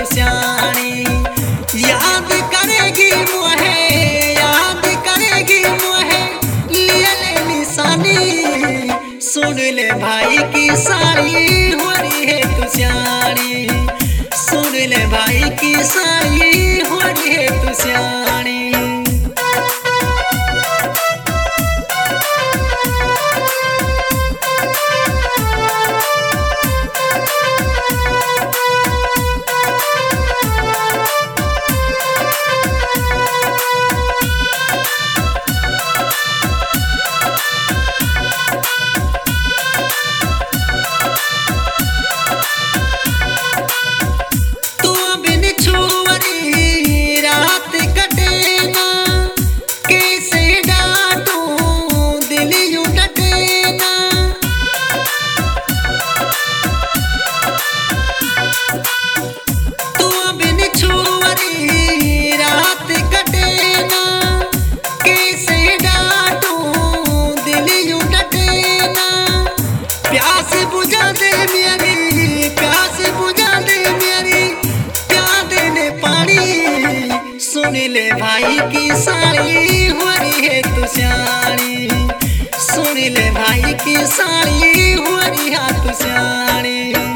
तू सियाणी। याद करेगी मुहे, याद करेगी मुहे, लिया ले निशानी। सुन ले भाई की साड़ी हो रही है तू सियाणी। सुन ले भाई की साड़ी हो रही है तू सियाणी। सुन ले भाई की साड़ी हो रही है तू सियाणी। सुन ले भाई की साड़ी हो रही है तू सियाणी।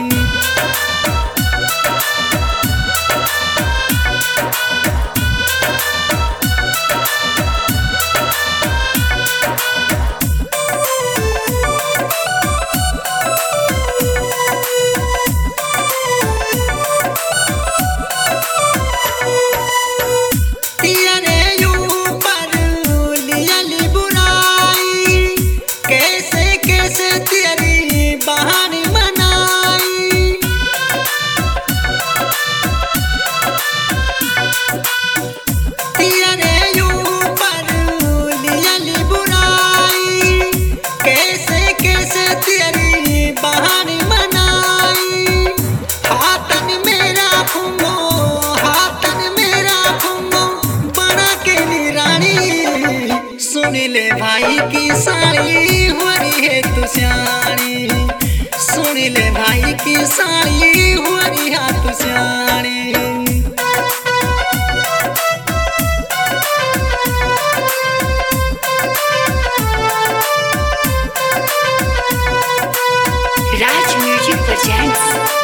सुन ले भाई की साड़ी हो रही है तू सियाणी। सुन ले भाई की साड़ी हो रही है तू सियाणी। राज म्यूजिक प्रेजेंट्स।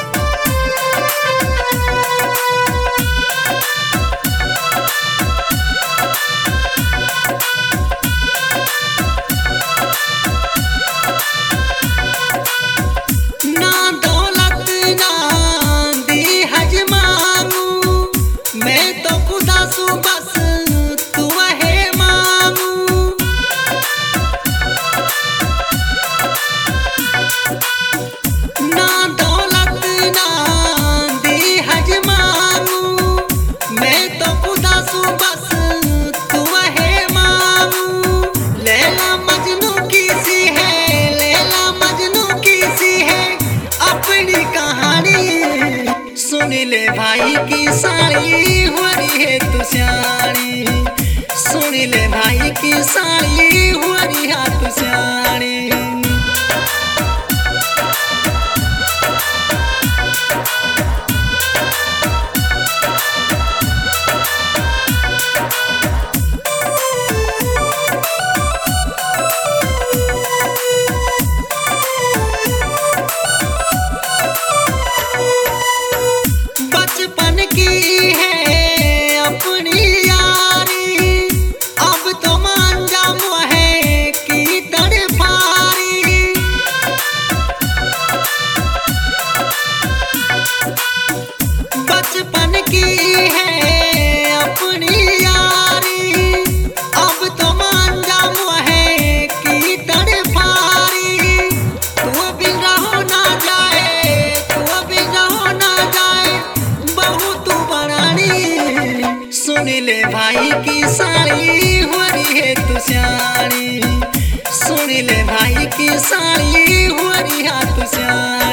सुन ले भाई की साड़ी हो रही है तू सियाणी। सुन ले भाई की साड़ी हो रही है तू सियाणी। सुन ले भाई की साड़ी हो रही है तू सियाणी। सुन ले भाई की साड़ी हो रही है तू सियाणी।